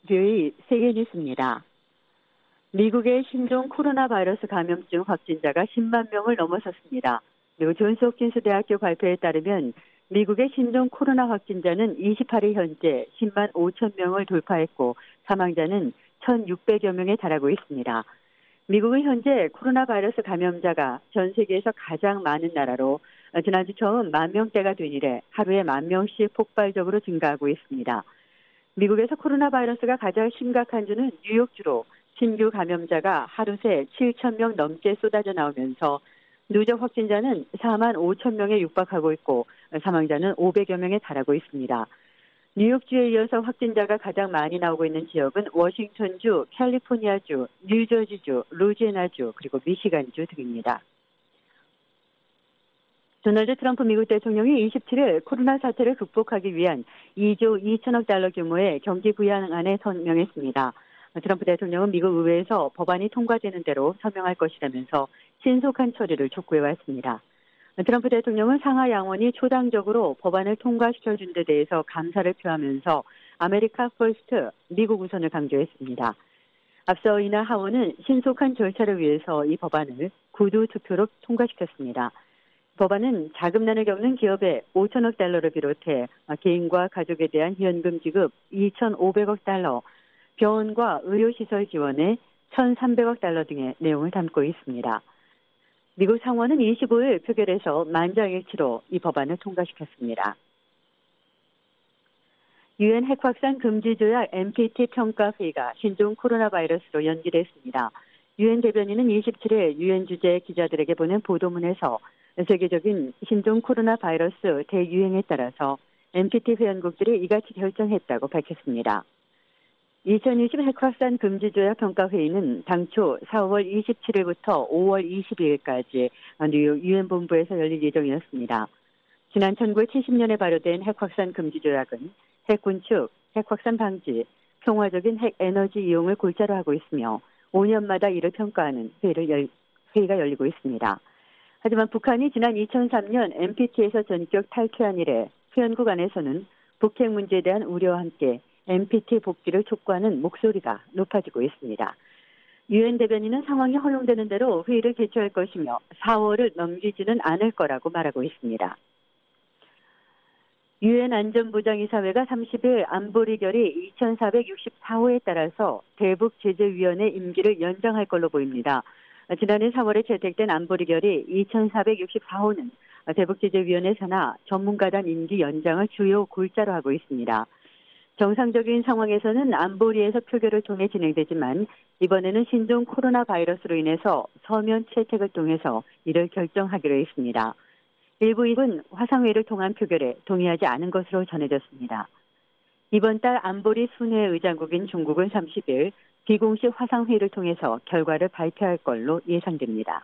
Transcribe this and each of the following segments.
뷰의 세계 뉴스입니다. 미국의 신종 코로나 바이러스 감염증 확진자가 10만 명을 넘어섰습니다. 그리고 존스홉킨스 대학교 발표에 따르면 미국의 신종 코로나 확진자는 28일 현재 10만 5천 명을 돌파했고 사망자는 1,600여 명에 달하고 있습니다. 미국은 현재 코로나 바이러스 감염자가 전 세계에서 가장 많은 나라로 지난주 처음 10,000명대가 된 이래 하루에 10,000명씩 폭발적으로 증가하고 있습니다. 미국에서 코로나 바이러스가 가장 심각한 주는 뉴욕주로 신규 감염자가 하루 새 7,000명 넘게 쏟아져 나오면서 누적 확진자는 4만 5천 명에 육박하고 있고 사망자는 500여 명에 달하고 있습니다. 뉴욕주에 이어서 확진자가 가장 많이 나오고 있는 지역은 워싱턴주, 캘리포니아주, 뉴저지주, 루지애나주, 그리고 미시간주 등입니다. 도널드 트럼프 미국 대통령이 27일 코로나 사태를 극복하기 위한 2조 2천억 달러 규모의 경기 부양안에 서명했습니다. 트럼프 대통령은 미국 의회에서 법안이 통과되는 대로 서명할 것이라면서 신속한 처리를 촉구해왔습니다. 트럼프 대통령은 상하 양원이 초당적으로 법안을 통과시켜준 데 대해서 감사를 표하면서 아메리카 퍼스트, 미국 우선을 강조했습니다. 앞서 이날 하원은 신속한 절차를 위해서 이 법안을 구두 투표로 통과시켰습니다. 법안은 자금난을 겪는 기업에 5천억 달러를 비롯해 개인과 가족에 대한 현금 지급 2,500억 달러, 병원과 의료시설 지원에 1,300억 달러 등의 내용을 담고 있습니다. 미국 상원은 25일 표결에서 만장일치로 이 법안을 통과시켰습니다. 유엔 핵확산 금지 조약 NPT 평가 회의가 신종 코로나 바이러스로 연기됐습니다. 유엔 대변인은 27일 유엔 주재 기자들에게 보낸 보도문에서 세계적인 신종 코로나 바이러스 대유행에 따라서 NPT 회원국들이 이같이 결정했다고 밝혔습니다. 2020 핵확산 금지 조약 평가 회의는 당초 4월 27일부터 5월 22일까지 뉴욕 유엔 본부에서 열릴 예정이었습니다. 지난 1970년에 발효된 핵확산 금지 조약은 핵 군축, 핵확산 방지, 평화적인 핵 에너지 이용을 골자로 하고 있으며 5년마다 이를 평가하는 회의가 열리고 있습니다. 하지만 북한이 지난 2003년 NPT에서 전격 탈퇴한 이래 회원국 안에서는 북핵 문제에 대한 우려와 함께 NPT 복귀를 촉구하는 목소리가 높아지고 있습니다. 유엔 대변인은 상황이 허용되는 대로 회의를 개최할 것이며 4월을 넘기지는 않을 거라고 말하고 있습니다. 유엔 안전보장이사회가 30일 안보리 결의 2464호에 따라서 대북제재위원회 임기를 연장할 걸로 보입니다. 지난해 3월에 채택된 안보리 결의 2464호는 대북제재위원회 산하 전문가단 임기 연장을 주요 골자로 하고 있습니다. 정상적인 상황에서는 안보리에서 표결을 통해 진행되지만 이번에는 신종 코로나 바이러스로 인해서 서면 채택을 통해서 이를 결정하기로 했습니다. 일부 입은 화상회의를 통한 표결에 동의하지 않은 것으로 전해졌습니다. 이번 달 안보리 순회 의장국인 중국은 30일 비공식 화상회의를 통해서 결과를 발표할 걸로 예상됩니다.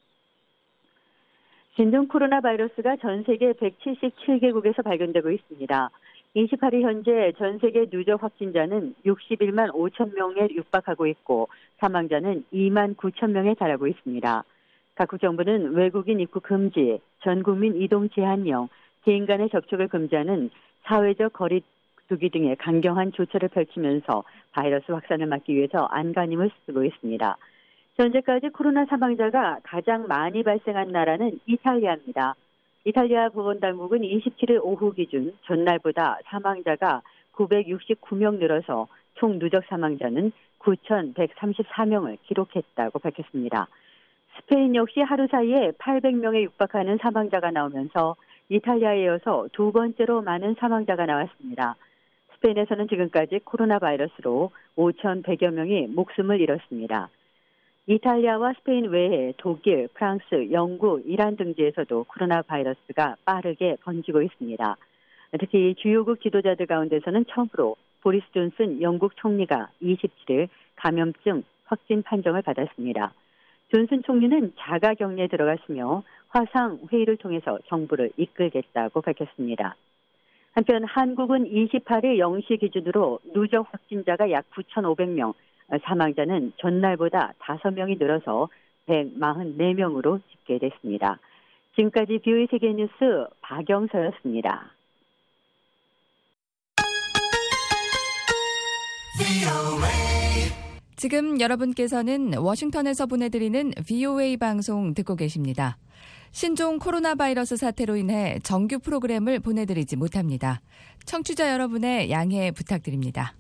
신종 코로나 바이러스가 전 세계 177개국에서 발견되고 있습니다. 28일 현재 전 세계 누적 확진자는 61만 5천 명에 육박하고 있고 사망자는 2만 9천 명에 달하고 있습니다. 각국 정부는 외국인 입국 금지, 전 국민 이동 제한령, 개인 간의 접촉을 금지하는 사회적 거리 두기 등의 강경한 조처를 펼치면서 바이러스 확산을 막기 위해서 안간힘을 쓰고 있습니다. 현재까지 코로나 사망자가 가장 많이 발생한 나라는 이탈리아입니다. 이탈리아 보건당국은 27일 오후 기준 전날보다 사망자가 969명 늘어서 총 누적 사망자는 9,134명을 기록했다고 밝혔습니다. 스페인 역시 하루 사이에 800명에 육박하는 사망자가 나오면서 이탈리아에 이어서 두 번째로 많은 사망자가 나왔습니다. 스페인에서는 지금까지 코로나 바이러스로 5,100여 명이 목숨을 잃었습니다. 이탈리아와 스페인 외에 독일, 프랑스, 영국, 이란 등지에서도 코로나 바이러스가 빠르게 번지고 있습니다. 특히 주요국 지도자들 가운데서는 처음으로 보리스 존슨 영국 총리가 27일 감염증 확진 판정을 받았습니다. 존슨 총리는 자가격리에 들어갔으며 화상 회의를 통해서 정부를 이끌겠다고 밝혔습니다. 한편 한국은 28일 0시 기준으로 누적 확진자가 약 9,500명, 사망자는 전날보다 5명이 늘어서 144명으로 집계됐습니다. 지금까지 BOE 세계뉴스 박영서였습니다. 지금 여러분께서는 워싱턴에서 보내드리는 VOA 방송 듣고 계십니다. 신종 코로나 바이러스 사태로 인해 정규 프로그램을 보내드리지 못합니다. 청취자 여러분의 양해 부탁드립니다.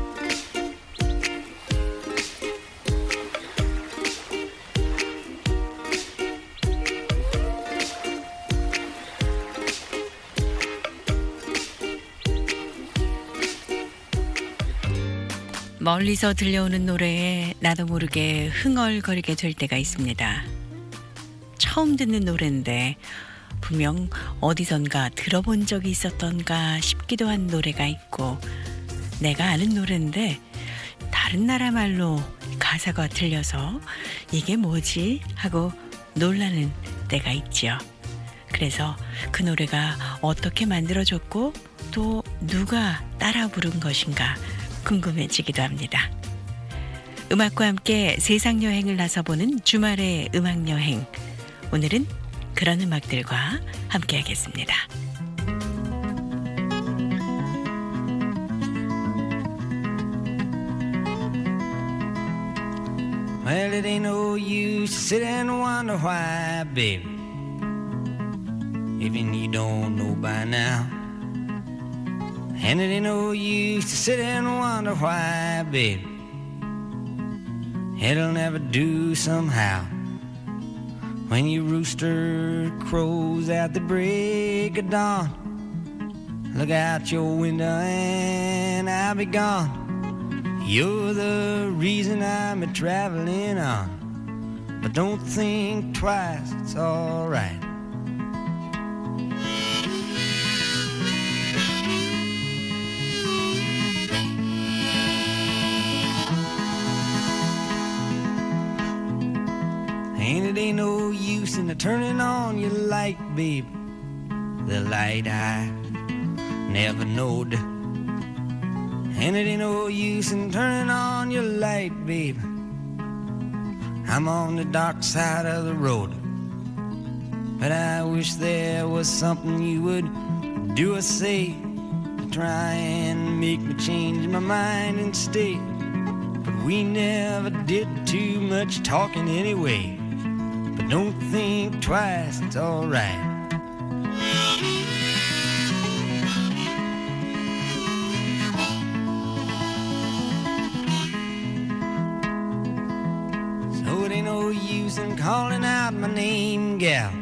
멀리서 들려오는 노래에 나도 모르게 흥얼거리게 될 때가 있습니다. 처음 듣는 노래인데 분명 어디선가 들어본 적이 있었던가 싶기도 한 노래가 있고, 내가 아는 노래인데 다른 나라 말로 가사가 들려서 이게 뭐지? 하고 놀라는 때가 있지요. 그래서 그 노래가 어떻게 만들어졌고 또 누가 따라 부른 것인가 궁금해지기도 합니다. 음악과 함께 세상 여행을 나서보는 주말의 음악 여행. 오늘은 그런 음악들과 함께 하겠습니다. Well, it ain't no use to sit and wonder why, baby. Even you don't know by now. And it ain't no use to sit and wonder why, baby. It'll never do somehow. When your rooster crows at the break of dawn, look out your window and I'll be gone. You're the reason I'm a-traveling on, but don't think twice, it's alright. And it ain't no use in turning on your light, babe, the light I never knowed. And it ain't no use in turning on your light, babe, I'm on the dark side of the road. But I wish there was something you would do or say to try and make me change my mind and stay. But we never did too much talking anyway. But don't think twice, it's alright. So it ain't no use in calling out my name, gal,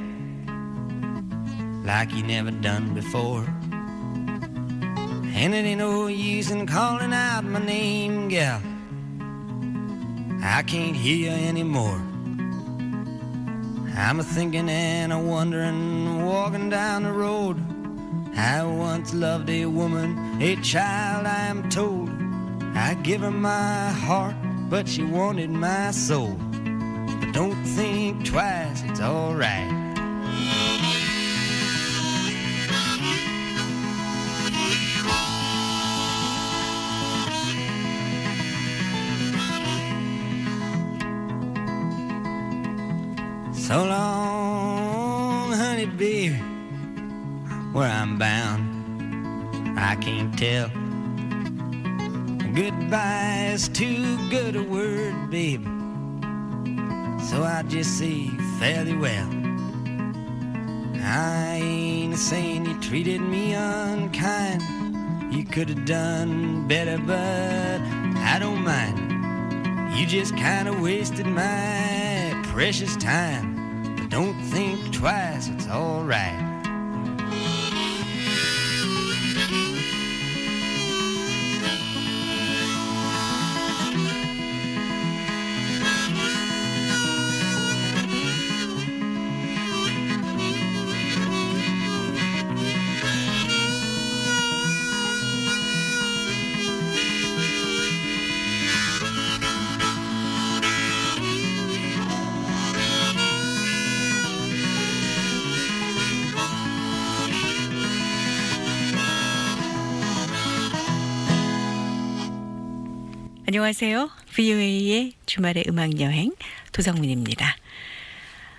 like you never done before. And it ain't no use in calling out my name, gal, I can't hear you anymore. I'm a-thinking and a-wondering, walking down the road. I once loved a woman, a child I am told. I give her my heart, but she wanted my soul. But don't think twice, it's alright. So long, honey, baby, where I'm bound, I can't tell. Goodbye is too good a word, baby, so I just say fare thee well. I ain't saying you treated me unkind, you could have done better, but I don't mind. You just kind of wasted my precious time. Don't think twice, it's alright. 안녕하세요. VOA의 주말의 음악여행 도성민입니다.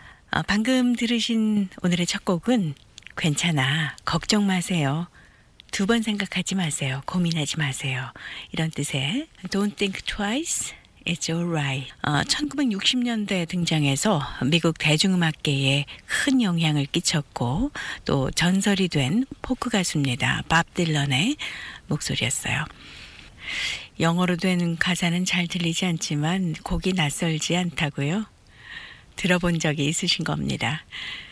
방금 들으신 오늘의 첫 곡은 괜찮아, 걱정 마세요, 두 번 생각하지 마세요. 고민하지 마세요. 이런 뜻의 Don't think twice, it's alright. 1960년대에 등장해서 미국 대중음악계에 큰 영향을 끼쳤고 또 전설이 된 포크 가수입니다. 밥 딜런의 목소리였어요. 영어로 된 가사는 잘 들리지 않지만 곡이 낯설지 않다고요? 들어본 적이 있으신 겁니다.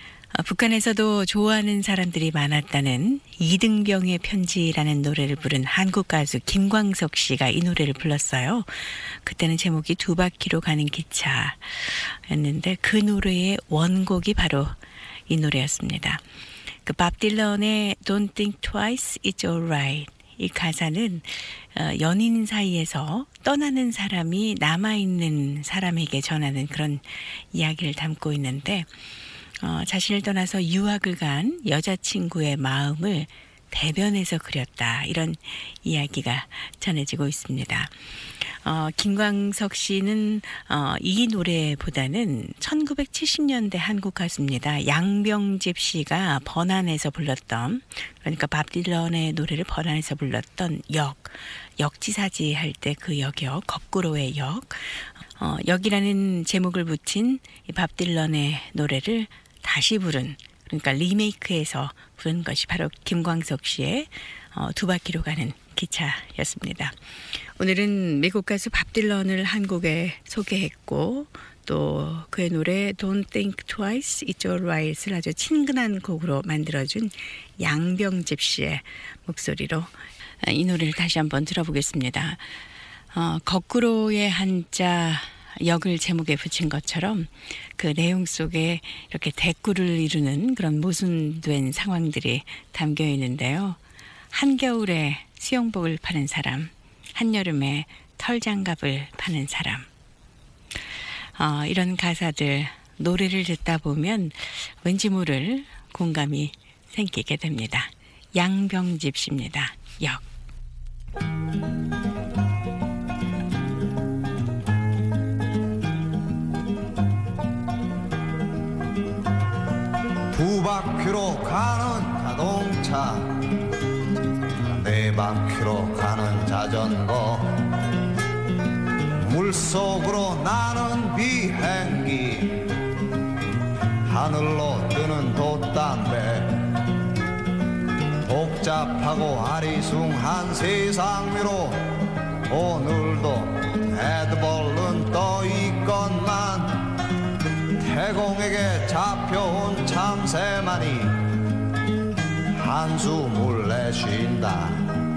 북한에서도 좋아하는 사람들이 많았다는 이등병의 편지라는 노래를 부른 한국 가수 김광석 씨가 이 노래를 불렀어요. 그때는 제목이 두 바퀴로 가는 기차였는데 그 노래의 원곡이 바로 이 노래였습니다. 그 밥 딜런의 Don't think twice, it's alright. 이 가사는 연인 사이에서 떠나는 사람이 남아있는 사람에게 전하는 그런 이야기를 담고 있는데 자신을 떠나서 유학을 간 여자친구의 마음을 대변해서 그렸다. 이런 이야기가 전해지고 있습니다. 김광석 씨는 이 노래보다는 1970년대 한국 가수입니다. 양병집 씨가 번안해서 불렀던, 그러니까 밥 딜런의 노래를 번안해서 불렀던 역지사지 할 때 그 역이요. 거꾸로의 역. 역이라는 제목을 붙인 이 밥 딜런의 노래를 다시 부른, 그러니까 리메이크해서 부른 것이 바로 김광석 씨의 두 바퀴로 가는 기차였습니다. 오늘은 미국 가수 밥 딜런을 한 곡에 소개했고 또 그의 노래 Don't Think Twice, It's Alright을 아주 친근한 곡으로 만들어준 양병집 씨의 목소리로 이 노래를 다시 한번 들어보겠습니다. 거꾸로의 한자 역을 제목에 붙인 것처럼 그 내용 속에 이렇게 대꾸를 이루는 그런 모순된 상황들이 담겨 있는데요. 한겨울에 수영복을 파는 사람, 한여름에 털장갑을 파는 사람. 이런 가사들, 노래를 듣다 보면 왠지 모를 공감이 생기게 됩니다. 양병집 씨입니다. 역. 두 바퀴로 가는 자동차, 네 바퀴로 가는 자전거, 물속으로 나는 비행기, 하늘로 뜨는 돛담배, 복잡하고 아리숭한 세상 위로 오늘도 헤드볼은 떠 있건만 태공에게 잡혀온 참새만이 한숨을 내쉰다.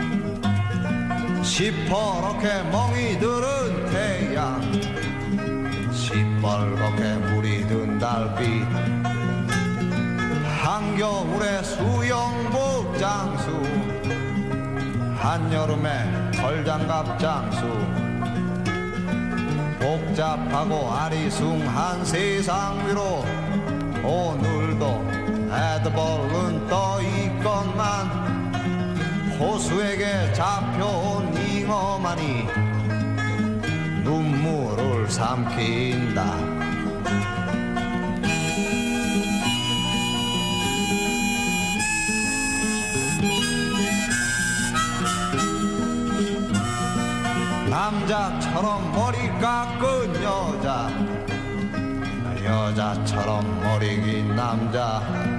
시퍼렇게 멍이 들은 태양, 시뻘겋게 물이 든 달빛, 한겨울의 수영복 장수, 한여름의 털장갑 장수, 복잡하고 아리숭한 세상 위로 오늘도 헤드볼은 떠 있건만 호수에게 잡혀온 잉어만이 눈물을 삼킨다. 남자처럼 머리 깎은 여자, 여자처럼 머리 긴 남자,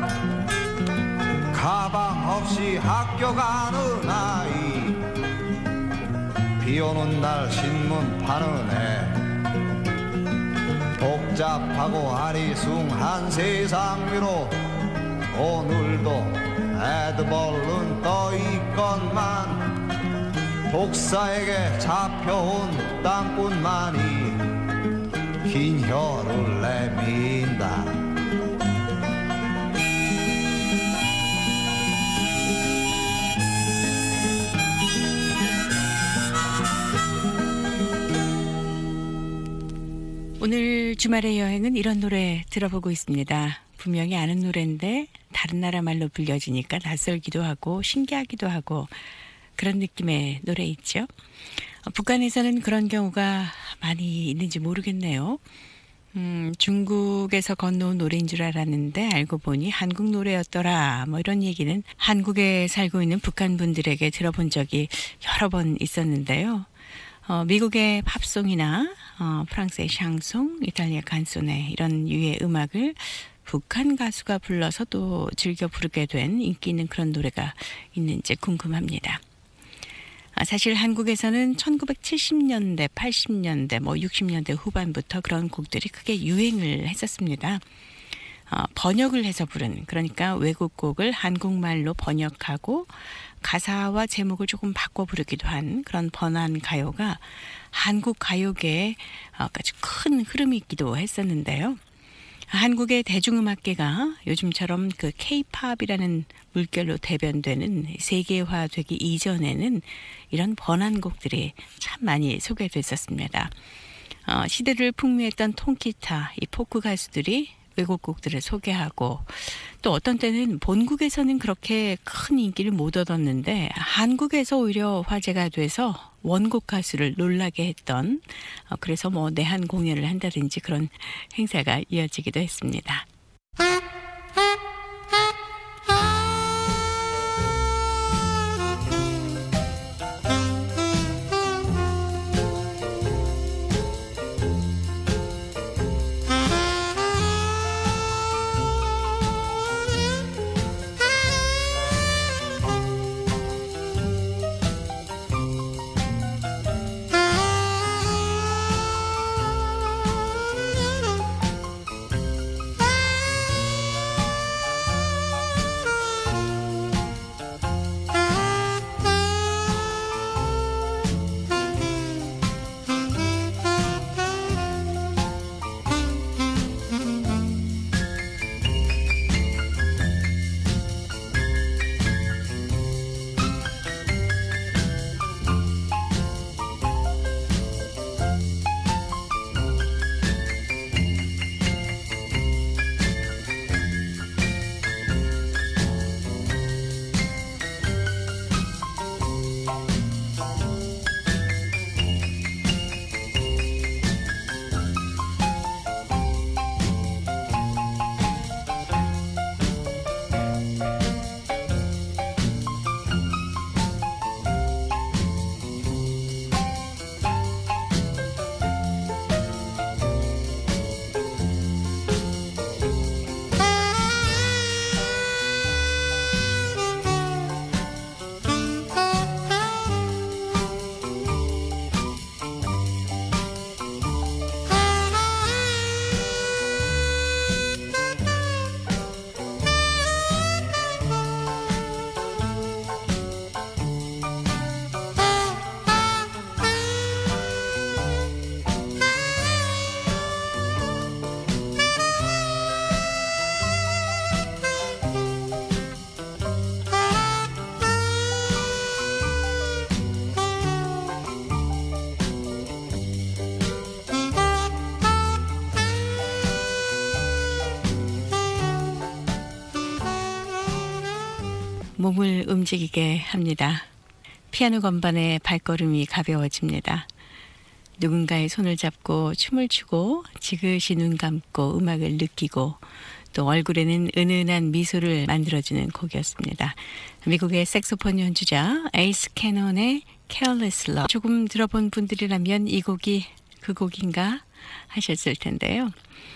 가방 없이 학교 가는 아이, 비 오는 날 신문 파는 애, 복잡하고 아리숭한 세상 위로 오늘도 헤드볼은 떠 있건만 독사에게 잡혀온 땅꾼만이 긴 혀를 내민다. 오늘 주말의 여행은 이런 노래 들어보고 있습니다. 분명히 아는 노래인데 다른 나라 말로 불려지니까 낯설기도 하고 신기하기도 하고 그런 느낌의 노래 있죠. 북한에서는 그런 경우가 많이 있는지 모르겠네요. 중국에서 건너온 노래인 줄 알았는데 알고 보니 한국 노래였더라. 뭐 이런 얘기는 한국에 살고 있는 북한 분들에게 들어본 적이 여러 번 있었는데요. 미국의 팝송이나 프랑스의 샹송, 이탈리아 칸소네 이런 유의 음악을 북한 가수가 불러서 또 즐겨 부르게 된 인기 있는 그런 노래가 있는지 궁금합니다. 사실 한국에서는 1970년대, 80년대, 60년대 후반부터 그런 곡들이 크게 유행을 했었습니다. 번역을 해서 부른, 그러니까 외국 곡을 한국말로 번역하고 가사와 제목을 조금 바꿔 부르기도 한 그런 번안 가요가 한국 가요계에 아주 큰 흐름이 있기도 했었는데요. 한국의 대중음악계가 요즘처럼 그 K-팝이라는 물결로 대변되는 세계화되기 이전에는 이런 번안곡들이 참 많이 소개됐었습니다. 시대를 풍미했던 통기타, 이 포크 가수들이 외국 곡들을 소개하고 또 어떤 때는 본국에서는 그렇게 큰 인기를 못 얻었는데 한국에서 오히려 화제가 돼서 원곡 가수를 놀라게 했던 그래서 내한 공연을 한다든지 그런 행사가 이어지기도 했습니다. 몸을 움직이게 합니다. 피아노 건반의 발걸음이 가벼워집니다. 누군가의 손을 잡고 춤을 추고 지그시 눈 감고 음악을 느끼고 또 얼굴에는 은은한 미소를 만들어주는 곡이었습니다. 미국의 색소폰 연주자 에이스 캐넌의 Careless Love. 조금 들어본 분들이라면 이 곡이 그 곡인가 하셨을 텐데요.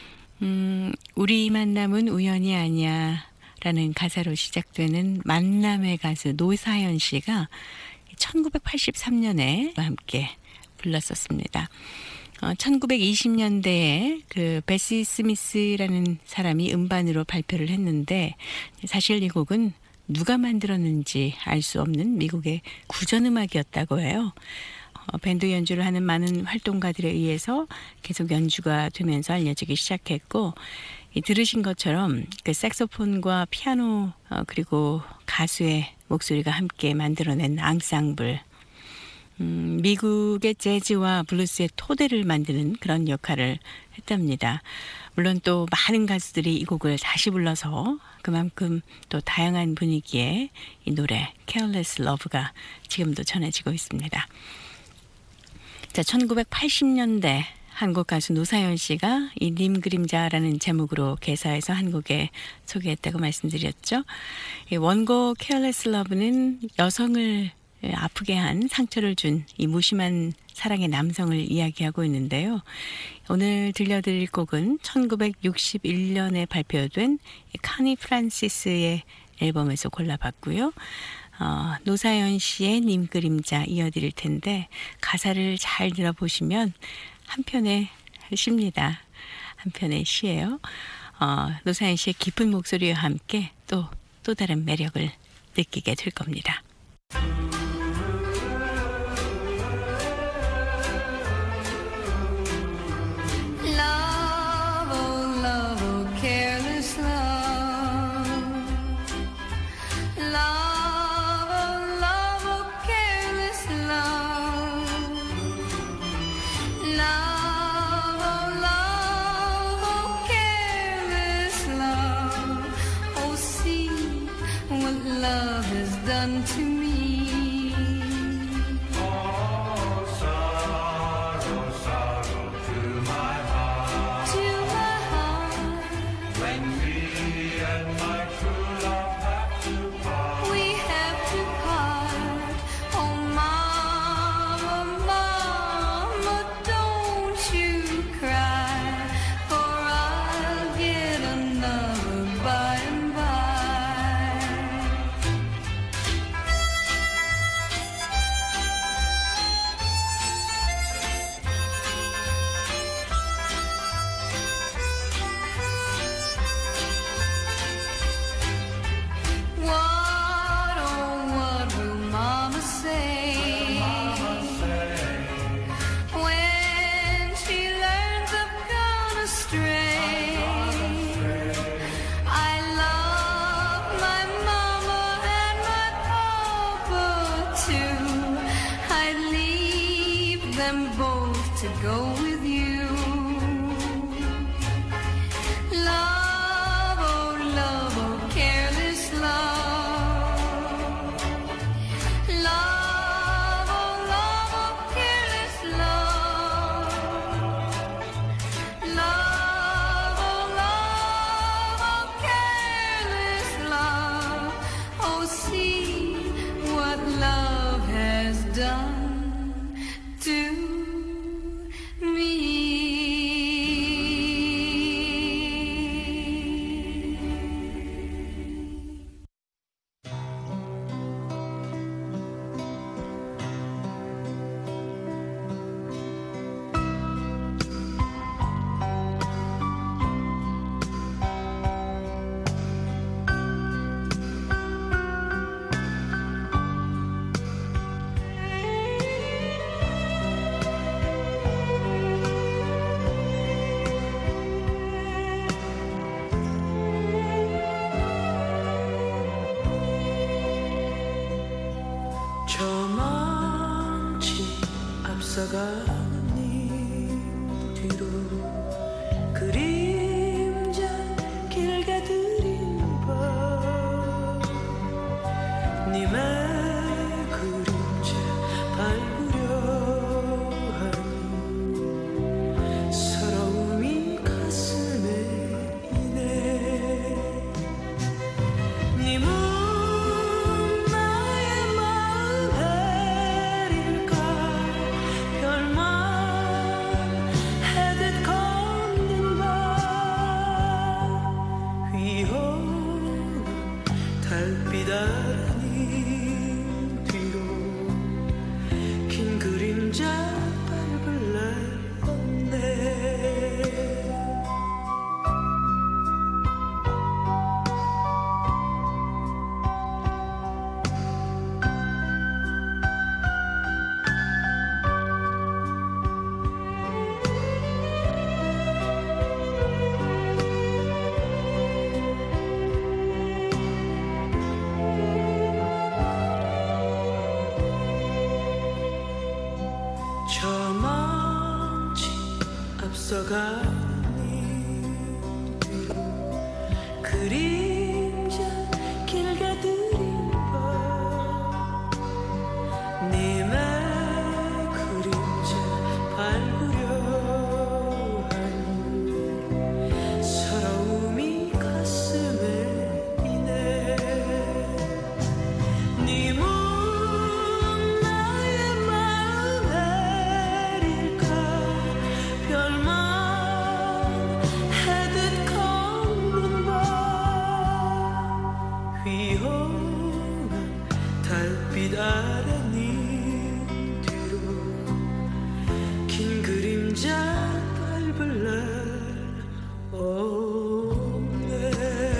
우리 만남은 우연이 아니야 라는 가사로 시작되는 만남의 가수 노사연 씨가 1983년에 함께 불렀었습니다. 1920년대에 그 베시 스미스라는 사람이 음반으로 발표를 했는데 사실 이 곡은 누가 만들었는지 알 수 없는 미국의 구전음악이었다고 해요. 밴드 연주를 하는 많은 활동가들에 의해서 계속 연주가 되면서 알려지기 시작했고 들으신 것처럼 그 색소폰과 피아노 그리고 가수의 목소리가 함께 만들어낸 앙상블 미국의 재즈와 블루스의 토대를 만드는 그런 역할을 했답니다. 물론 또 많은 가수들이 이 곡을 다시 불러서 그만큼 또 다양한 분위기의 이 노래 Careless Love가 지금도 전해지고 있습니다. 자, 1980년대 한국 가수 노사연 씨가 이 님 그림자라는 제목으로 개사해서 한국에 소개했다고 말씀드렸죠. 이 원곡 Careless Love는 여성을 아프게 한 상처를 준 이 무심한 사랑의 남성을 이야기하고 있는데요. 오늘 들려드릴 곡은 1961년에 발표된 카니 프란시스의 앨범에서 골라봤고요. 노사연 씨의 님 그림자 이어드릴 텐데 가사를 잘 들어보시면 한편의 시입니다. 한편의 시예요. 노사연 씨의 깊은 목소리와 함께 또 다른 매력을 느끼게 될 겁니다. Love has done to me. Oh, sorrow, sorrow to my heart. To my heart, When me and my true love have to part. we have to part. Oh, mama, mama, don't you cry, for I'll get another by and by. What, oh, what will mama say when she learns I've gone astray? I love my mama and my papa too. I'd leave them both to go with you. Love, oh, careless love. Love, oh, careless love. Love, oh, careless love. Oh, see what love has done to me. 저만치 앞서가는 님 뒤로 그림자 길게 들인 밤 님의 그림자 밟으려 하니 서러움이 가슴에 이네 님은 달빛 아닌 뒤로 긴 그림자 밟을 날 없네. 저만치 앞서가는 님 뒤로 그림자 길게 들인 밤 님의 그림자 밟으려 긴 그림자 밟을 날 오네.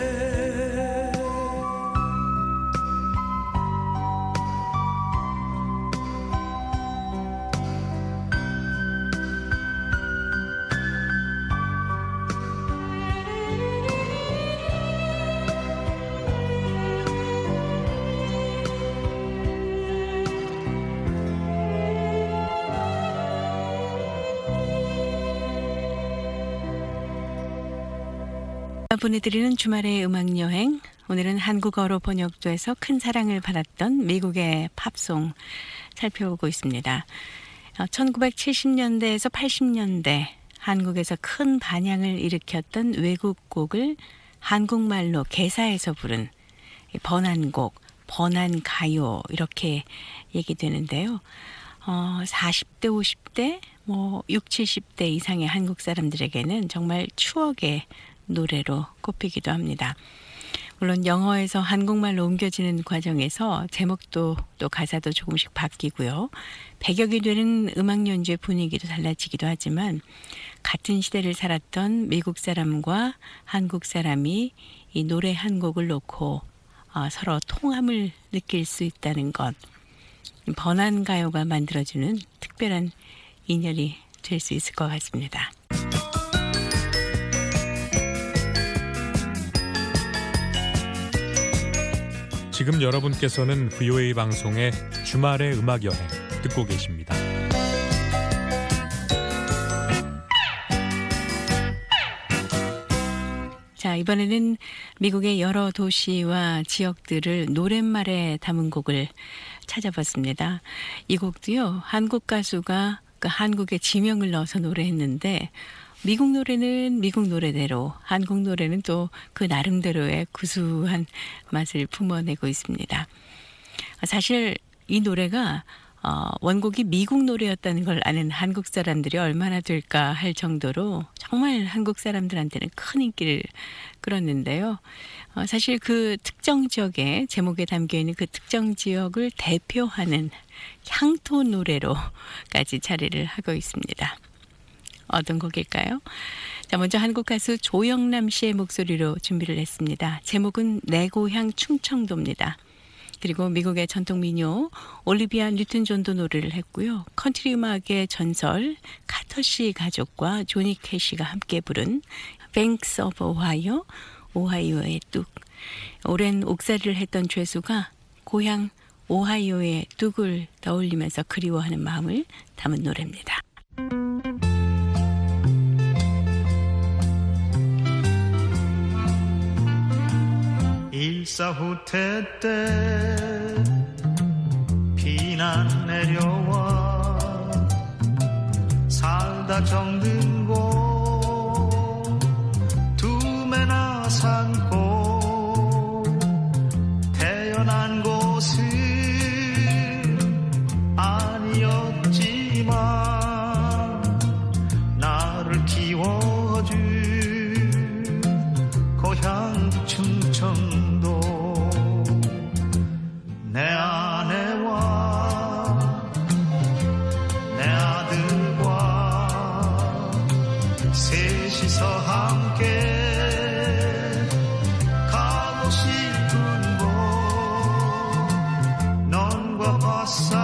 보내드리는 주말의 음악여행. 오늘은 한국어로 번역돼서 큰 사랑을 받았던 미국의 팝송 살펴보고 있습니다. 1970년대에서 80년대 한국에서 큰 반향을 일으켰던 외국 곡을 한국말로 개사해서 부른 번안곡, 번안가요 이렇게 얘기되는데요. 40대, 50대, 60, 70대 이상의 한국 사람들에게는 정말 추억의 노래로 꼽히기도 합니다. 물론 영어에서 한국말로 옮겨지는 과정에서 제목도 또 가사도 조금씩 바뀌고요. 배경이 되는 음악 연주의 분위기도 달라지기도 하지만 같은 시대를 살았던 미국 사람과 한국 사람이 이 노래 한 곡을 놓고 서로 통함을 느낄 수 있다는 것, 번안가요가 만들어주는 특별한 인연이 될 수 있을 것 같습니다. 지금 여러분께서는 VOA 방송의 주말의 음악여행 듣고 계십니다. 자, 이번에는 미국의 여러 도시와 지역들을 노랫말에 담은 곡을 찾아봤습니다. 이 곡도요, 한국 가수가 그 한국의 지명을 넣어서 노래했는데 미국 노래는 미국 노래대로, 한국 노래는 또 그 나름대로의 구수한 맛을 품어내고 있습니다. 사실 이 노래가 원곡이 미국 노래였다는 걸 아는 한국 사람들이 얼마나 될까 할 정도로 정말 한국 사람들한테는 큰 인기를 끌었는데요. 사실 그 특정 지역에 제목에 담겨있는 그 특정 지역을 대표하는 향토 노래로까지 자리를 하고 있습니다. 어떤 곡일까요? 자, 먼저 한국 가수 조영남 씨의 목소리로 준비를 했습니다. 제목은 내 고향 충청도입니다. 그리고 미국의 전통 민요 올리비아 뉴튼 존도 노래를 했고요. 컨트리 음악의 전설 카터시 가족과 조니 캐시가 함께 부른 Banks of Ohio, 오하이오의 뚝. 오랜 옥살이를 했던 죄수가 고향 오하이오의 뚝을 떠올리면서 그리워하는 마음을 담은 노래입니다. 일사후퇴 때 비난 내려와 살다 정든 곳 두 매나 삼고 태어난 곳은 아니었지만 나를 키워준 고향 충청 내 아내와 내 아들과 셋이서 함께 가고 싶은 곳 넌과 밭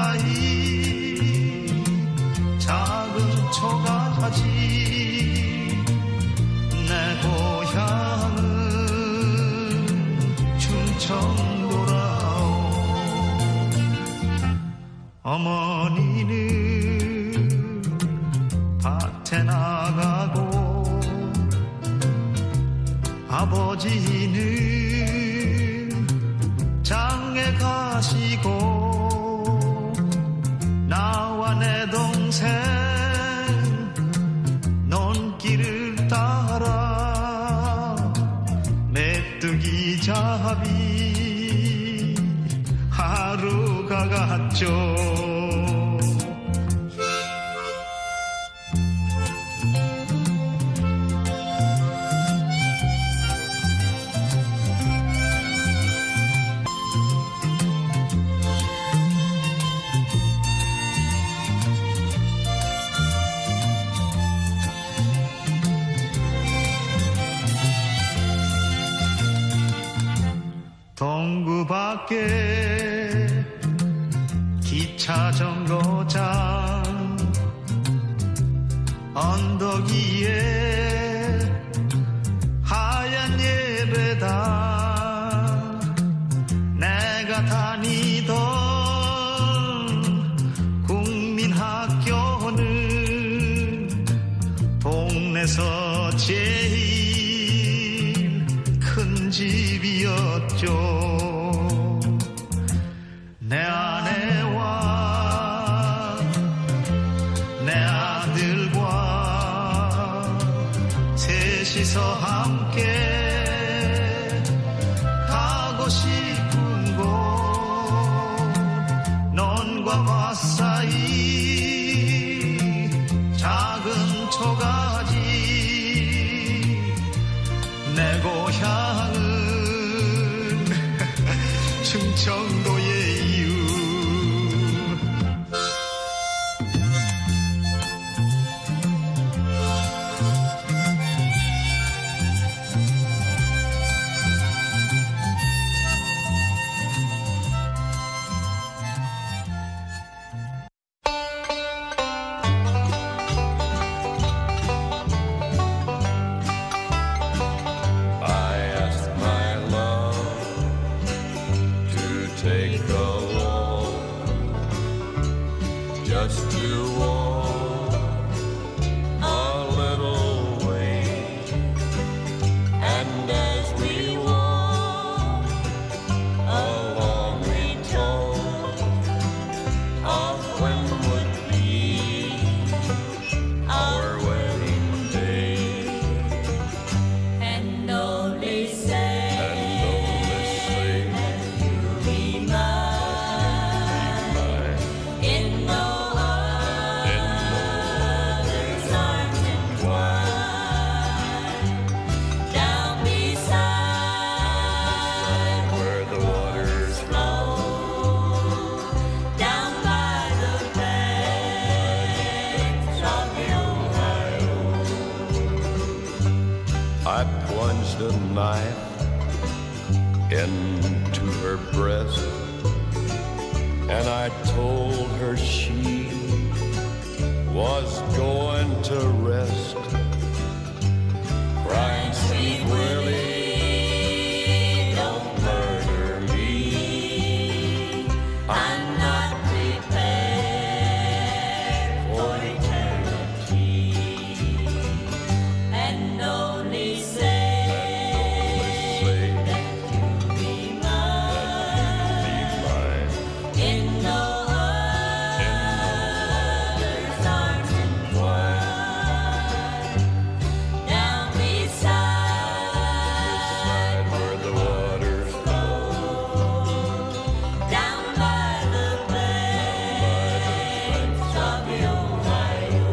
사이 작은 초가지 내 고향은 충청도라. 어머니는 밭에 나가고 아버지는 장에 가시고 나와 내 동생 논길을 따라 메뚜기 잡이 하루가 갔죠. 밖에 기차 정거장 언덕 위에 하얀 예배당 내가 다니던 국민학교는 동네에서 제일 큰 집이었죠. 내 아내와 내 아들과 셋이서 함께 가고 싶은 곳 논과 밭 사이 작은 초가지 내 고향은 충청도의 이유. I plunged a knife into her breast, and I told her she was going to rest, crying, "Sweet Willie, don't murder me. I'm not prepared for eternity, and only say that you'll be mine in no other's arms entwined, down beside where the waters flow, down by the banks of the Ohio."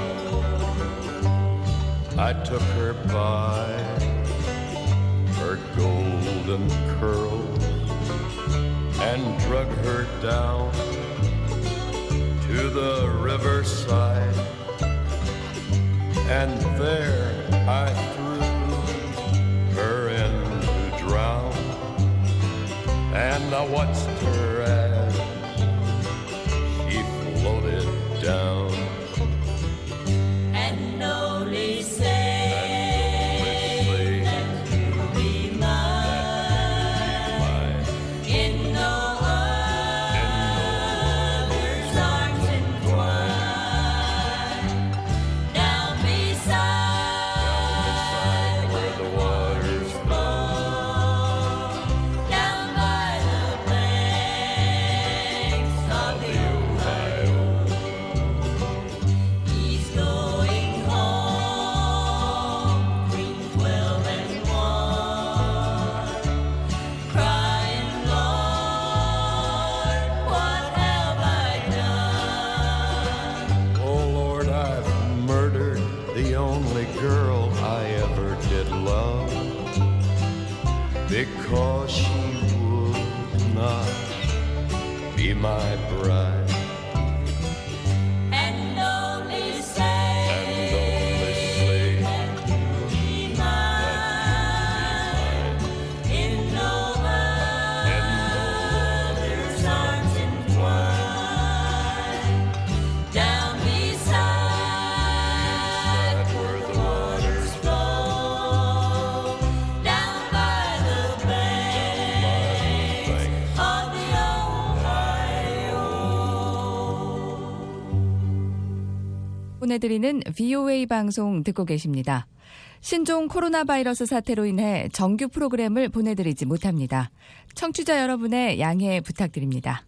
I took her by her golden curls and drug her down to the riverside, and there I threw her in to drown, and I watched her as she floated down. And only say that you'll be mine in no other's arms entwined, down beside where the waters flow, down by the banks of the Ohio. He's going home between 12 and 1, crying, "Lord, what have I done? Oh Lord, I've murdered the only girl I ever did love, because she would not be my bride." And only say that you'll be mine in no other's 보내드리는 VOA 방송 듣고 계십니다. 신종 코로나 바이러스 사태로 인해 정규 프로그램을 보내드리지 못합니다. 청취자 여러분의 양해 부탁드립니다.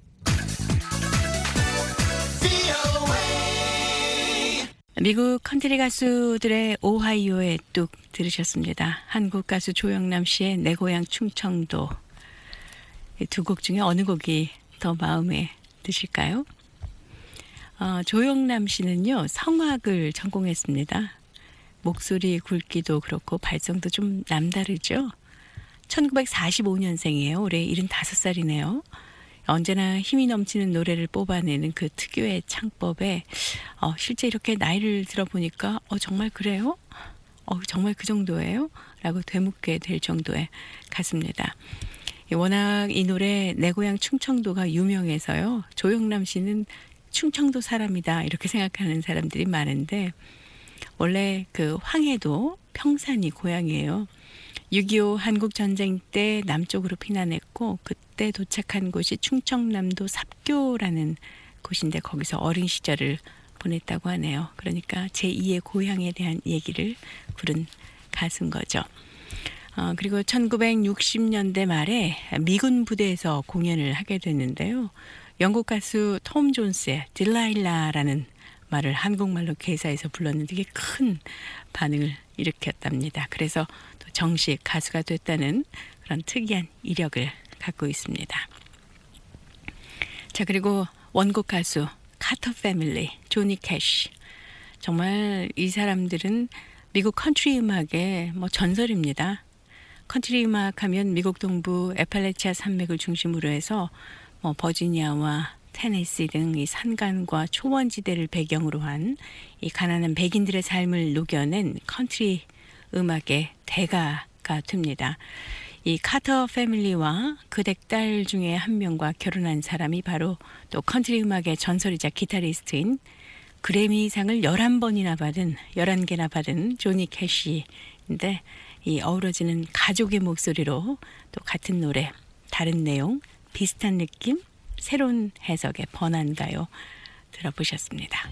미국 컨트리 가수들의 오하이오에 뚝 들으셨습니다. 한국 가수 조영남 씨의 내 고향 충청도. 이 두 곡 중에 어느 곡이 더 마음에 드실까요? 조영남 씨는요, 성악을 전공했습니다. 목소리 굵기도 그렇고 발성도 좀 남다르죠. 1945년생이에요. 올해 75살이네요. 언제나 힘이 넘치는 노래를 뽑아내는 그 특유의 창법에 실제 이렇게 나이를 들어보니까 정말 그래요? 정말 그 정도예요? 라고 되묻게 될 정도의 가수입니다. 워낙 이 노래 내 고향 충청도가 유명해서요. 조영남 씨는 충청도 사람이다 이렇게 생각하는 사람들이 많은데 원래 그 황해도 평산이 고향이에요. 6.25 한국전쟁 때 남쪽으로 피난했고 그때 도착한 곳이 충청남도 삽교라는 곳인데 거기서 어린 시절을 보냈다고 하네요. 그러니까 제2의 고향에 대한 얘기를 부른 가수인 거죠. 그리고 1960년대 말에 미군 부대에서 공연을 하게 됐는데요. 영국 가수 톰 존스의 딜라일라라는 말을 한국말로 개사해서 불렀는데 이게 큰 반응을 일으켰답니다. 그래서 또 정식 가수가 됐다는 그런 특이한 이력을 갖고 있습니다. 자, 그리고 원곡 가수 카터 패밀리, 조니 캐시. 정말 이 사람들은 미국 컨트리 음악의 전설입니다. 컨트리 음악 하면 미국 동부 에팔레치아 산맥을 중심으로 해서 버지니아와 테네시 등 이 산간과 초원지대를 배경으로 한 이 가난한 백인들의 삶을 녹여낸 컨트리 음악의 대가가 됩니다. 이 카터 패밀리와 그댁 딸 중에 한 명과 결혼한 사람이 바로 또 컨트리 음악의 전설이자 기타리스트인 그래미상을 11개나 받은 조니 캐시인데 이 어우러지는 가족의 목소리로 또 같은 노래, 다른 내용, 비슷한 느낌, 새로운 해석의 번안가요 들어보셨습니다.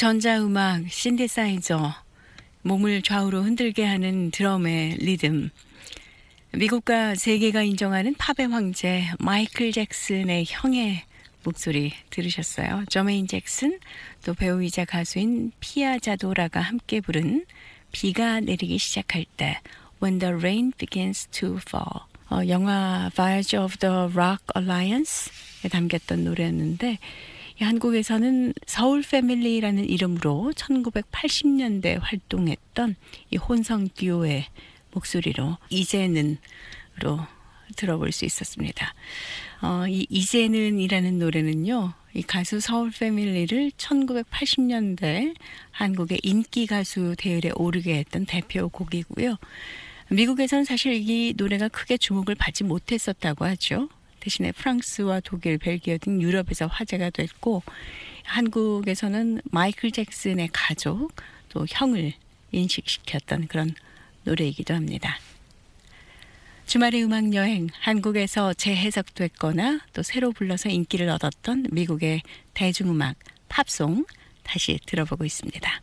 전자음악, 신디사이저, 몸을 좌우로 흔들게 하는 드럼의 리듬, 미국과 세계가 인정하는 팝의 황제 마이클 잭슨의 형의 목소리 들으셨어요. 저메인 잭슨, 또 배우이자 가수인 피아 자도라가 함께 부른 비가 내리기 시작할 때 When the Rain Begins to Fall. 영화 Voyage of the Rock Alliance에 담겼던 노래였는데 한국에서는 서울 패밀리라는 이름으로 1980년대 활동했던 이 혼성 듀오의 목소리로 이제는으로 들어볼 수 있었습니다. 이 이제는이라는 노래는요, 이 가수 서울 패밀리를 1980년대 한국의 인기 가수 대열에 오르게 했던 대표곡이고요. 미국에서는 사실 이 노래가 크게 주목을 받지 못했었다고 하죠. 대신에 프랑스와 독일, 벨기에 등 유럽에서 화제가 됐고 한국에서는 마이클 잭슨의 가족, 또 형을 인식시켰던 그런 노래이기도 합니다. 주말의 음악 여행, 한국에서 재해석됐거나 또 새로 불러서 인기를 얻었던 미국의 대중음악, 팝송 다시 들어보고 있습니다.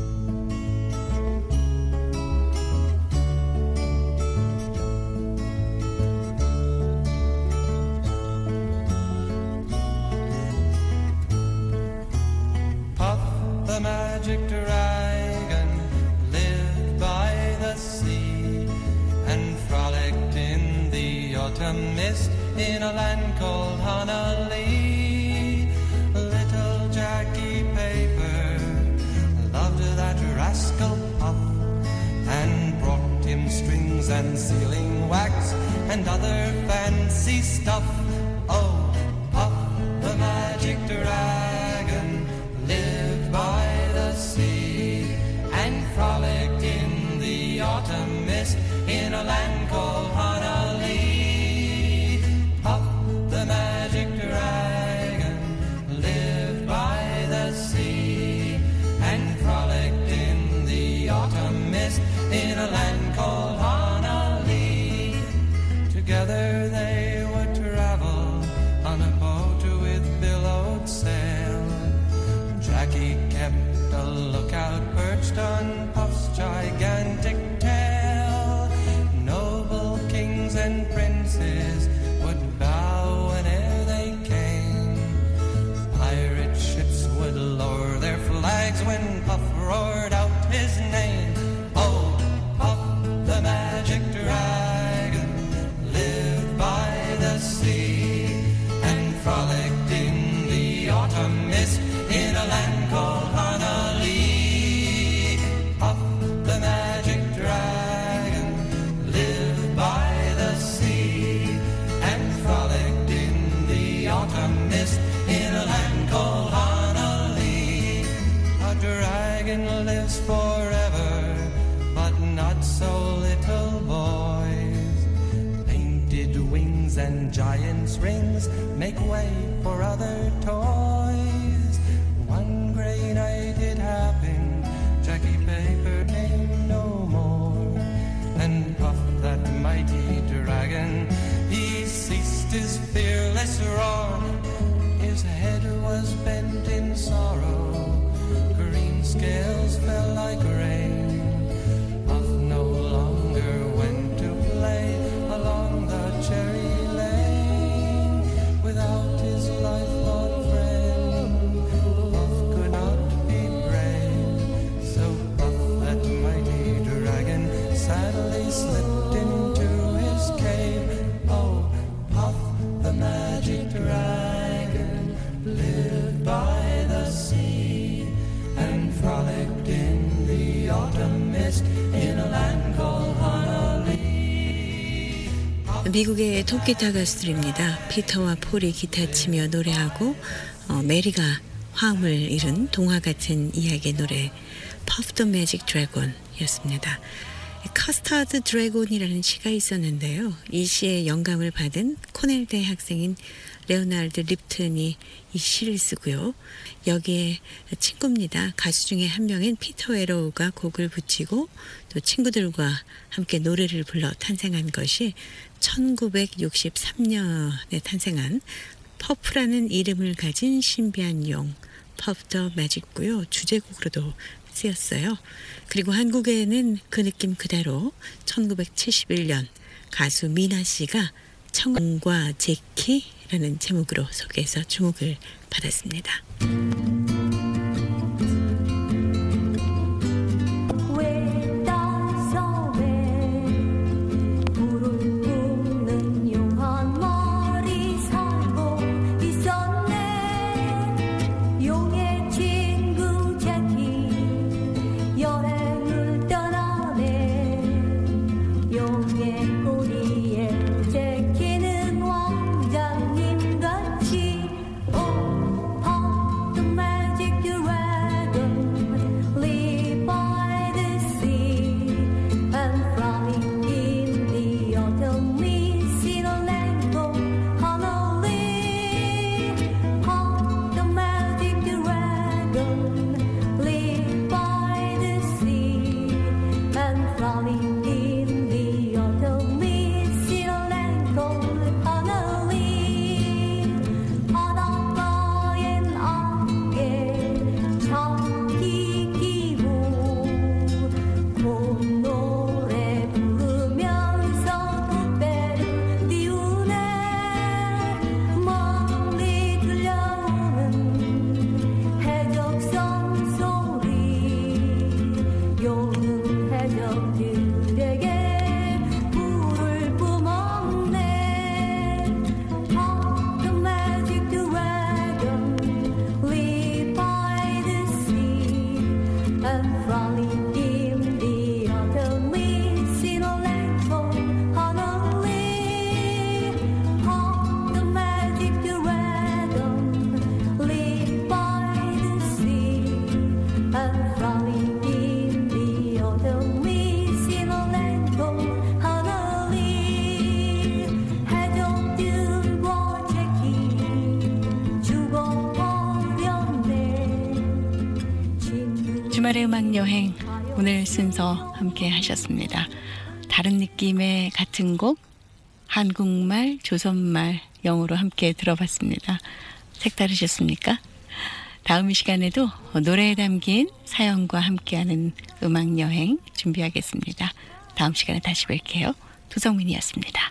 The magic dragon lived by the sea and frolicked in the autumn mist in a land called Honolulu. Little Jackie Paper loved that rascal Puff and brought him strings and sealing wax and other fancy stuff. Oh, Puff the magic dragon lived by the sea and frolicked in the autumn mist in a land called Honolulu. Puff the magic dragon lived by the sea and frolicked in the autumn mist in a land called Honolulu. Together they would travel on a boat with billowed sail. Jackie kept a lookout perched on Puff's gigantic tail. Noble kings and princes would bow whene'er they came. Pirate ships would lower their flags when Puff roared out his name. Oh, Puff the magic dragon lived by the sea and frolicked in the autumn mist in a land called Honolulu. Puff the magic dragon lived by the sea and frolicked in the autumn mist in a land called Honolulu. A dragon lives forever, but not so little boys. Painted wings and giant's rings make way for other toys. One gray night it happened, Jackie Paper came no more. And Puff, that mighty dragon, he ceased his fearless roar. His head was bent in sorrow, green scales fell like rain. Puff no longer went to play along the cherry lane. Without his lifelong friend, Puff could not be brave. So Puff, that mighty dragon, sadly slipped into his cave. Oh, Puff the magic dragon lived by the sea and frolicked in the autumn mist in a land called Honolulu. 미국의 톱기타 가수들입니다. 피터와 폴이 기타 치며 노래하고 메리가 화음을 잃은 동화 같은 이야기의 노래 Puff the Magic Dragon 였습니다. 카스타드 드래곤이라는 시가 있었는데요. 이 시에 영감을 받은 코넬 대학생인 레오나르드 립튼이 이 시를 쓰고요. 여기에 친구입니다. 가수 중에 한 명인 피터 에로우가 곡을 붙이고 또 친구들과 함께 노래를 불러 탄생한 것이 1963년에 탄생한 퍼프라는 이름을 가진 신비한 용 Puff the Magic고요. 주제곡으로도 쓰였어요. 그리고 한국에는 그 느낌 그대로 1971년 가수 미나 씨가 청과 제키라는 제목으로 소개해서 주목을 받았습니다. 주말의 음악여행 오늘 순서 함께 하셨습니다. 다른 느낌의 같은 곡 한국말, 조선말, 영어로 함께 들어봤습니다. 색다르셨습니까? 다음 이 시간에도 노래에 담긴 사연과 함께하는 음악여행 준비하겠습니다. 다음 시간에 다시 뵐게요. 도성민이었습니다.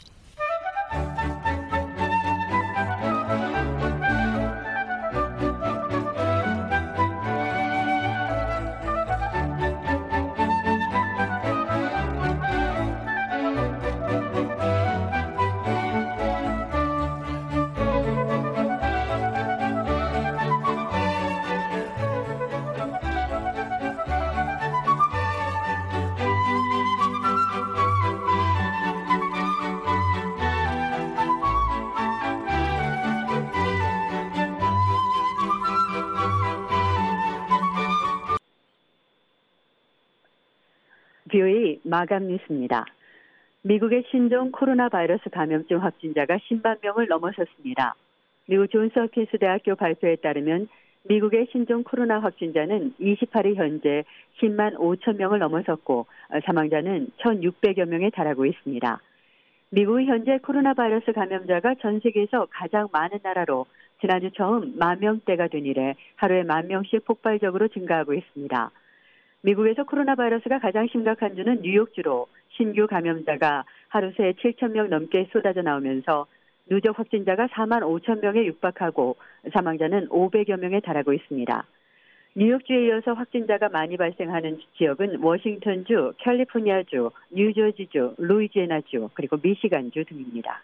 VOA 마감 뉴스입니다. 미국의 신종 코로나 바이러스 감염증 확진자가 10만 명을 넘어섰습니다. 미국 존스홉킨스 대학교 발표에 따르면 미국의 신종 코로나 확진자는 28일 현재 10만 5천 명을 넘어섰고 사망자는 1,600여 명에 달하고 있습니다. 미국이 현재 코로나 바이러스 감염자가 전 세계에서 가장 많은 나라로 지난주 처음 10,000명대가 된 이래 하루에 10,000명씩 폭발적으로 증가하고 있습니다. 미국에서 코로나 바이러스가 가장 심각한 주는 뉴욕주로 신규 감염자가 하루 새 7,000명 넘게 쏟아져 나오면서 누적 확진자가 4만 5천 명에 육박하고 사망자는 500여 명에 달하고 있습니다. 뉴욕주에 이어서 확진자가 많이 발생하는 지역은 워싱턴주, 캘리포니아주, 뉴저지주, 루이지애나주, 그리고 미시간주 등입니다.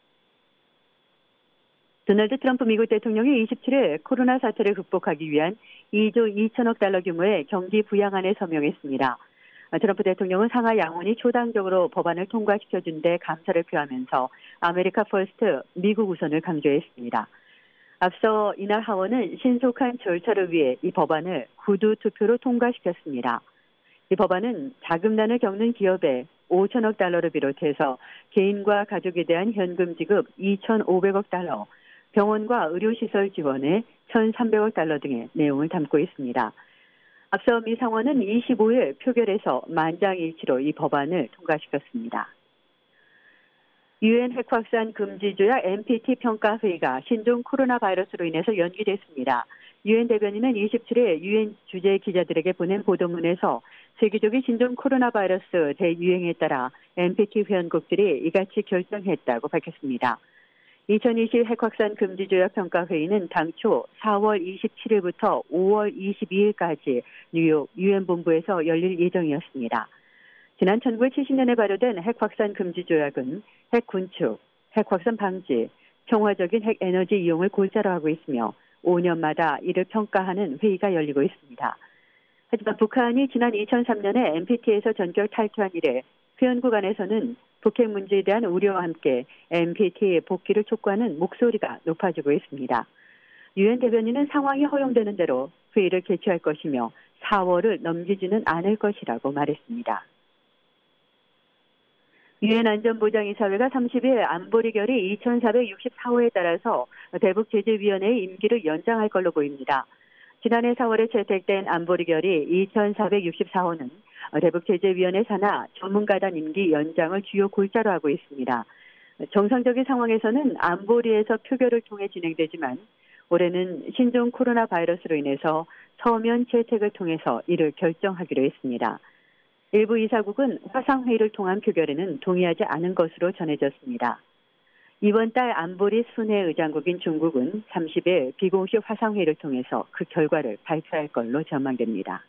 도널드 트럼프 미국 대통령이 27일 코로나 사태를 극복하기 위한 2조 2천억 달러 규모의 경기 부양안에 서명했습니다. 트럼프 대통령은 상하 양원이 초당적으로 법안을 통과시켜준 데 감사를 표하면서 아메리카 퍼스트, 미국 우선을 강조했습니다. 앞서 이날 하원은 신속한 절차를 위해 이 법안을 구두 투표로 통과시켰습니다. 이 법안은 자금난을 겪는 기업에 5천억 달러를 비롯해서 개인과 가족에 대한 현금 지급 2,500억 달러, 병원과 의료시설 지원에 1,300억 달러 등의 내용을 담고 있습니다. 앞서 미 상원은 25일 표결에서 만장일치로 이 법안을 통과시켰습니다. 유엔 핵확산 금지 조약 NPT 평가회의가 신종 코로나 바이러스로 인해서 연기됐습니다. 유엔 대변인은 27일 유엔 주재 기자들에게 보낸 보도문에서 세계적인 신종 코로나 바이러스 대유행에 따라 NPT 회원국들이 이같이 결정했다고 밝혔습니다. 2020 핵확산 금지 조약 평가 회의는 당초 4월 27일부터 5월 22일까지 뉴욕 유엔 본부에서 열릴 예정이었습니다. 지난 1970년에 발효된 핵확산 금지 조약은 핵 군축, 핵확산 방지, 평화적인 핵 에너지 이용을 골자로 하고 있으며 5년마다 이를 평가하는 회의가 열리고 있습니다. 하지만 북한이 지난 2003년에 NPT에서 전격 탈퇴한 이래 회원국 안에서는 북핵 문제에 대한 우려와 함께 NPT 복귀를 촉구하는 목소리가 높아지고 있습니다. 유엔 대변인은 상황이 허용되는 대로 회의를 개최할 것이며 4월을 넘기지는 않을 것이라고 말했습니다. 유엔 안전보장이사회가 30일 안보리 결의 2464호에 따라서 대북제재위원회의 임기를 연장할 걸로 보입니다. 지난해 4월에 채택된 안보리 결의 2464호는 대북제재위원회 산하 전문가단 임기 연장을 주요 골자로 하고 있습니다. 정상적인 상황에서는 안보리에서 표결을 통해 진행되지만 올해는 신종 코로나 바이러스로 인해서 서면 채택을 통해서 이를 결정하기로 했습니다. 일부 이사국은 화상회의를 통한 표결에는 동의하지 않은 것으로 전해졌습니다. 이번 달 안보리 순회 의장국인 중국은 30일 비공식 화상회의를 통해서 그 결과를 발표할 걸로 전망됩니다.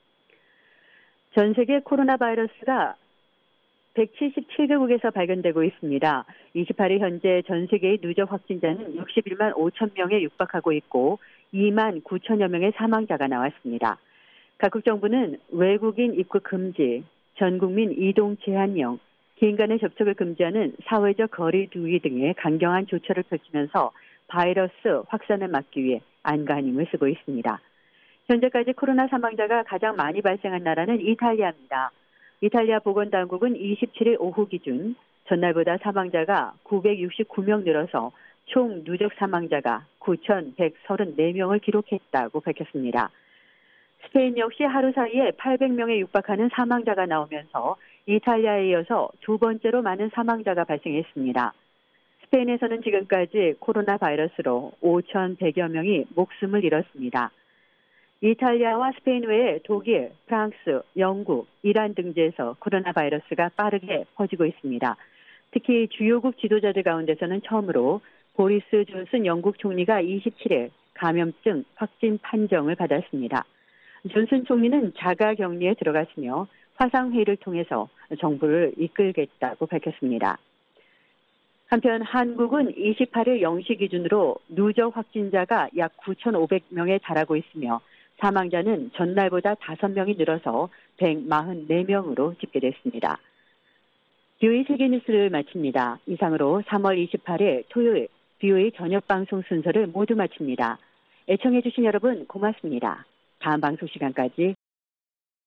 전 세계 코로나 바이러스가 177개국에서 발견되고 있습니다. 28일 현재 전 세계의 누적 확진자는 61만 5천 명에 육박하고 있고 2만 9천여 명의 사망자가 나왔습니다. 각국 정부는 외국인 입국 금지, 전국민 이동 제한령, 개인 간의 접촉을 금지하는 사회적 거리 두기 등의 강경한 조처를 펼치면서 바이러스 확산을 막기 위해 안간 힘을 쓰고 있습니다. 현재까지 코로나 사망자가 가장 많이 발생한 나라는 이탈리아입니다. 이탈리아 보건당국은 27일 오후 기준 전날보다 사망자가 969명 늘어서 총 누적 사망자가 9,134명을 기록했다고 밝혔습니다. 스페인 역시 하루 사이에 800명에 육박하는 사망자가 나오면서 이탈리아에 이어서 두 번째로 많은 사망자가 발생했습니다. 스페인에서는 지금까지 코로나 바이러스로 5,100여 명이 목숨을 잃었습니다. 이탈리아와 스페인 외에 독일, 프랑스, 영국, 이란 등지에서 코로나 바이러스가 빠르게 퍼지고 있습니다. 특히 주요국 지도자들 가운데서는 처음으로 보리스 존슨 영국 총리가 27일 감염증 확진 판정을 받았습니다. 존슨 총리는 자가격리에 들어갔으며 화상회의를 통해서 정부를 이끌겠다고 밝혔습니다. 한편 한국은 28일 0시 기준으로 누적 확진자가 약 9,500명에 달하고 있으며 사망자는 전날보다 5명이 늘어서 144명으로 집계됐습니다. BOE 세계뉴스를 마칩니다. 이상으로 3월 28일 토요일 BOE 저녁 방송 순서를 모두 마칩니다. 애청해 주신 여러분 고맙습니다. 다음 방송 시간까지